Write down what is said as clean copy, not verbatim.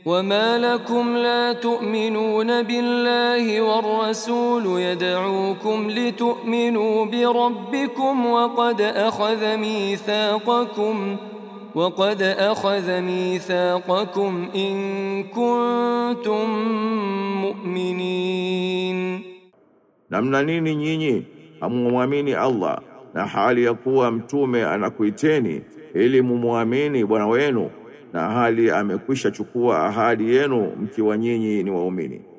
وما لكم لا تؤمنون بالله والرسول يدعوكم لتؤمنوا بربكم وقد أخذ ميثاقكم إن كنتم مؤمنين. Namna nini nyinyi hamumwamini Allah na hali ya kuwa mtume anakuiteni ili mumuamini bwana wenu na hali amekwisha chukua ahadi yenu mkiwa nyinyi ni waumini.